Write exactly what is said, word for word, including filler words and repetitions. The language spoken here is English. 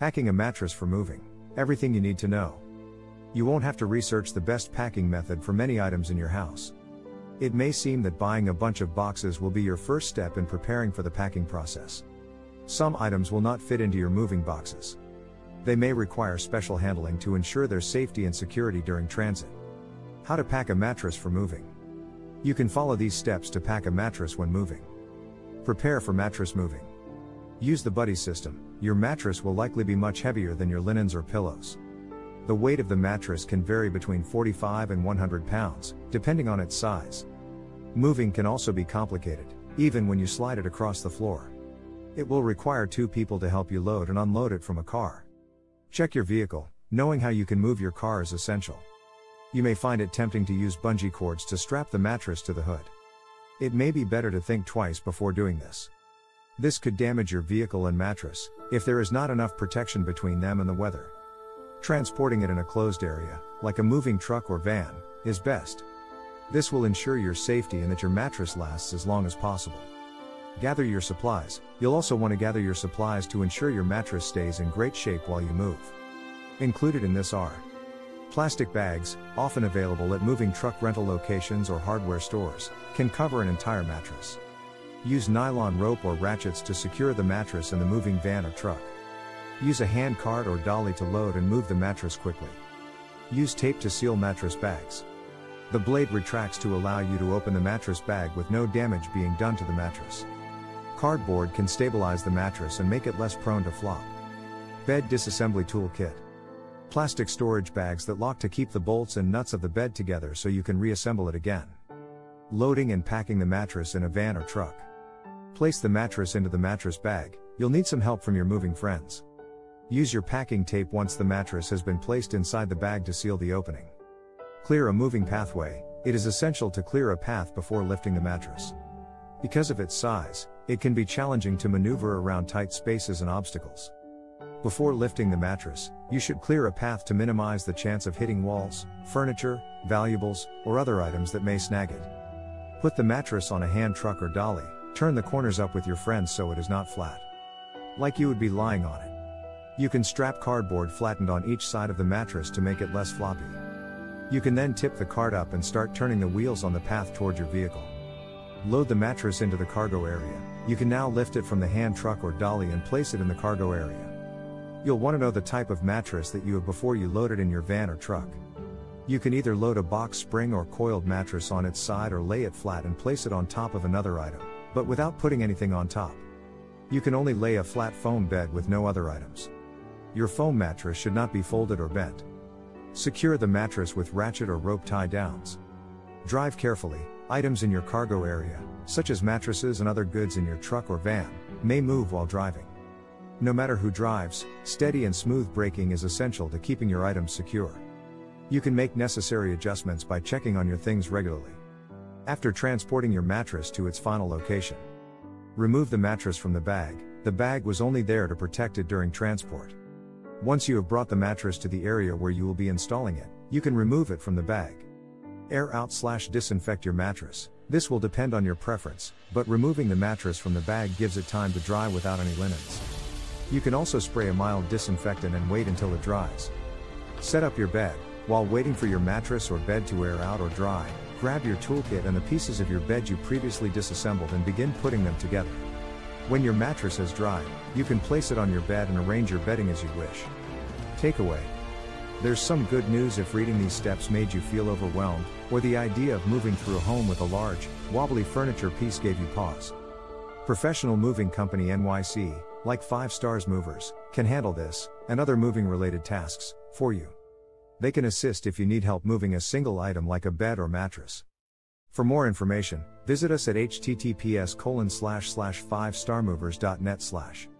Packing a mattress for moving. Everything you need to know. You won't have to research the best packing method for many items in your house. It may seem that buying a bunch of boxes will be your first step in preparing for the packing process. Some items will not fit into your moving boxes. They may require special handling to ensure their safety and security during transit. How to pack a mattress for moving. You can follow these steps to pack a mattress when moving. Prepare for mattress moving. Use the buddy system. Your mattress will likely be much heavier than your linens or pillows. The weight of the mattress can vary between forty-five and one hundred pounds, depending on its size. Moving can also be complicated, even when you slide it across the floor. It will require two people to help you load and unload it from a car. Check your vehicle. Knowing how you can move your car is essential. You may find it tempting to use bungee cords to strap the mattress to the hood. It may be better to think twice before doing this. This could damage your vehicle and mattress, if there is not enough protection between them and the weather. Transporting it in a closed area, like a moving truck or van, is best. This will ensure your safety and that your mattress lasts as long as possible. Gather your supplies. You'll also want to gather your supplies to ensure your mattress stays in great shape while you move. Included in this are plastic bags, often available at moving truck rental locations or hardware stores, can cover an entire mattress. Use nylon rope or ratchets to secure the mattress in the moving van or truck. Use a hand cart or dolly to load and move the mattress quickly. Use tape to seal mattress bags. The blade retracts to allow you to open the mattress bag with no damage being done to the mattress. Cardboard can stabilize the mattress and make it less prone to flop. Bed disassembly toolkit. Plastic storage bags that lock to keep the bolts and nuts of the bed together so you can reassemble it again. Loading and packing the mattress in a van or truck. Place the mattress into the mattress bag. You'll need some help from your moving friends. Use your packing tape once the mattress has been placed inside the bag to seal the opening. Clear a moving pathway. It is essential to clear a path before lifting the mattress. Because of its size, it can be challenging to maneuver around tight spaces and obstacles. Before lifting the mattress, you should clear a path to minimize the chance of hitting walls, furniture, valuables, or other items that may snag it. Put the mattress on a hand truck or dolly. Turn the corners up with your friends so it is not flat, like you would be lying on it. You can strap cardboard flattened on each side of the mattress to make it less floppy. You can then tip the cart up and start turning the wheels on the path toward your vehicle. Load the mattress into the cargo area. You can now lift it from the hand truck or dolly and place it in the cargo area. You'll want to know the type of mattress that you have before you load it in your van or truck. You can either load a box spring or coiled mattress on its side or lay it flat and place it on top of another item, but without putting anything on top. You can only lay a flat foam bed with no other items. Your foam mattress should not be folded or bent. Secure the mattress with ratchet or rope tie downs. Drive carefully. Items in your cargo area, such as mattresses and other goods in your truck or van, may move while driving. No matter who drives, steady and smooth braking is essential to keeping your items secure. You can make necessary adjustments by checking on your things regularly. After transporting your mattress to its final location, remove the mattress from the bag. The bag was only there to protect it during transport. Once you have brought the mattress to the area where you will be installing it, you can remove it from the bag. Air out slash disinfect your mattress. This will depend on your preference, but removing the mattress from the bag gives it time to dry without any linens. You can also spray a mild disinfectant and wait until it dries. Set up your bed. While waiting for your mattress or bed to air out or dry, grab your toolkit and the pieces of your bed you previously disassembled and begin putting them together. When your mattress has dried, you can place it on your bed and arrange your bedding as you wish. Takeaway. There's some good news if reading these steps made you feel overwhelmed, or the idea of moving through a home with a large, wobbly furniture piece gave you pause. Professional moving company N Y C, like Five Stars Movers, can handle this, and other moving related tasks, for you. They can assist if you need help moving a single item like a bed or mattress. For more information, visit us at h t t p s colon slash slash five star movers dot net slash